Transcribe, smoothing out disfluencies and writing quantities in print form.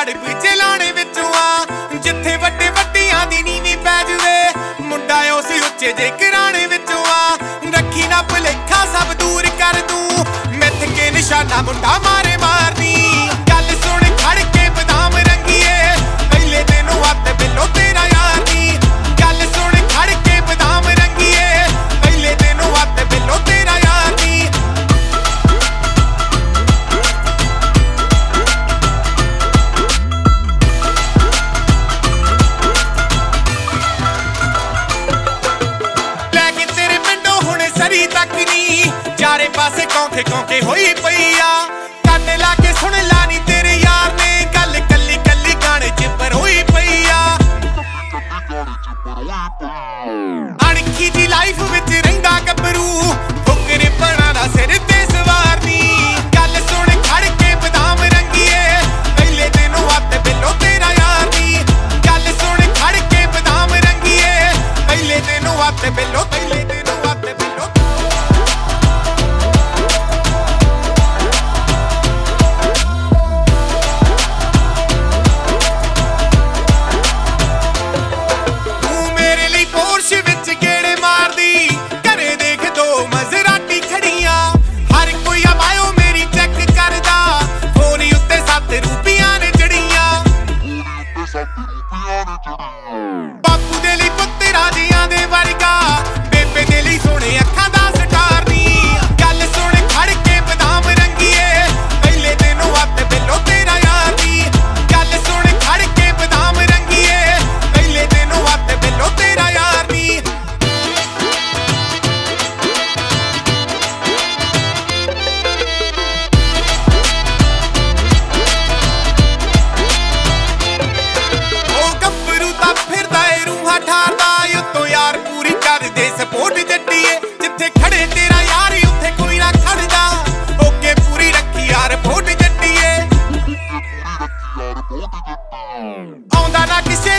ਲੜ ਪਿੱਛੇ ਲਾਣੇ ਵਿੱਚੋਂ ਆ ਜਿੱਥੇ ਵੱਡੇ ਵੱਡੀਆਂ ਦੀ ਨੀਵੀਂ ਪੈ ਜਵੇ ਮੁੰਡਾ ਉਸ ਉੱਚੇ ਜੇ ਘਰਾਣੇ ਵਿੱਚੋਂ ਆ ਰੱਖੀ ਨਾ ਭੁਲੇਖਾ ਸਭ ਦੂਰ ਕਰ ਦੂੰ ਮਿੱਥ ਕੇ ਨਿਸ਼ਾਨਾ ਮੁੰਡਾ ਮਾਰੇ ਮਾਰਨੀ ਗੱਲ ਸੁਣ ਖੜ ਕੇ ਬਦਾਮ ਰੰਗੀਏ ਪਹਿਲੇ ਤੈਨੂੰ ਹੱਥ ਬਿੱਲੋ ਤੇਰਾ ਯਾਰ ਨੀ ਗੱਲ ਸੁਣ ਖੜ ਕੇ ਬਦਾਮ ਰੰਗੀਏ ਪਹਿਲੇ ਤੈਨੂੰ ਹੱਥ ਬਿੱਲੋ ਤੇਰਾ ਯਾਰ ਨੀ ਲੈ ਕੇ ਤੇਰੇ ਪਿੰਡੋਂ ਹੁਣ ਸਰੀ ਤੱਕ ਨੀ ਚਾਰੇ ਪਾਸੇ ਕੌਂਕੇ ਕੌਂਕੇ ਹੋਈ ਪਈ ਆ ਕੰਨ ਲਾ ਕੇ ਸੁਣ ਲਾ ਨੀ ਤੇਰੇ ਯਾਰ ਨੇ ਗੱਲ ਕੱਲੀ ਕੱਲੀ ਗਾਣੇ ਚ ਪਰੋਈ ਪਈ ਆ ਅਣਖੀ ਦੀ ਲਾਈਫ ਵਿੱਚ ਰਹਿੰਦਾ ਗੱਭਰੂ ਫੁਕਰੇ ਪਣਾ ਦਾ ਸਿਰ ਤੇ ਸਵਾਰ ਨੀ ਗੱਲ ਸੁਣ ਖੜ ਕੇ ਬਦਾਮ ਰੰਗੀਏ ਪਹਿਲੇ ਤੈਨੂੰ ਹੱਥ ਬਿੱਲੋ ਤੇਰਾ ਯਾਰ ਨੀ ਗੱਲ ਸੁਣ ਖੜ ਕੇ ਬਦਾਮ ਰੰਗੀਏ ਪਹਿਲੇ ਤੈਨੂੰ ਹੱਥ ਬਿੱਲੋ ਪਹਿਲੇ ਤੈਨੂੰ ਹੱਥ ਬਿੱਲੋ ਤੂੰ ਮੇਰੇ ਲਈ ਪੋਰਸ਼ ਵਿੱਚ ਗੇੜੇ ਮਾਰਦੀ ਘਰੇ ਦੇਖ ਦੋ ਮਜ਼ਰਾਟੀ ਖੜੀਆਂ ਹਰ ਕੋਈ ਆਵਾਇਓ ਮੇਰੀ ਚੈੱਕ ਕਰਦਾ ਫੋਨ ਉੱਤੇ 7 ਰੁਪਈਆਂ ਨੇ ਚੜੀਆਂ ਬਾਪੂ ਦੇ ਲਈ ਪੁੱਤ ਰਾਜਿਆਂ ਦੇ ਵਰਗਾ ਬੇਬੇ ਦੇ ਲਈ ਸੋਹਣੇ ਅੱਖਾਂ ਦਾ ਸਟਾਰ ਨੀ ਗੱਲ ਸੁਣ ਖੜ ਕੇ ਬਦਾਮ ਰੰਗੀਏ ਪਹਿਲੇ ਤੈਨੂੰ ਹੱਥ ਬਿੱਲੋ ਤੇਰਾ ਯਾਰ ਨੀ ਗੱਲ ਸੁਣ ਖੜ ਕੇ ਬਦਾਮ ਰੰਗੀਏ ਪਹਿਲੇ ਤੈਨੂੰ ਹੱਥ ਬਿੱਲੋ ਤੇਰਾ ਯਾਰ ਨੀ ਉਹ ਗੱਭਰੂ ਤਾਂ ਫਿਰਦਾ ਏ ਰੂਹਾਂ ਠਾਰਦਾ ਉੱਤੋਂ ਯਾਰ ਪੂਰੀ ਕਰਦੇ ਸਪੋਰਟ ਜੱਟੀਏ ਜਿੱਥੇ ਖੜੇ ਤੇਰਾ ਯਾਰ ਉੱਥੇ ਕੋਈ ਨਾ ਖੜਦਾ ਓਕੇ ਪੂਰੀ ਰੱਖੀ ਯਾਰ ਵੋਟ ਜੱਟੀਏ ਆਉਂਦਾ ਨਾ ਕਿਸੇ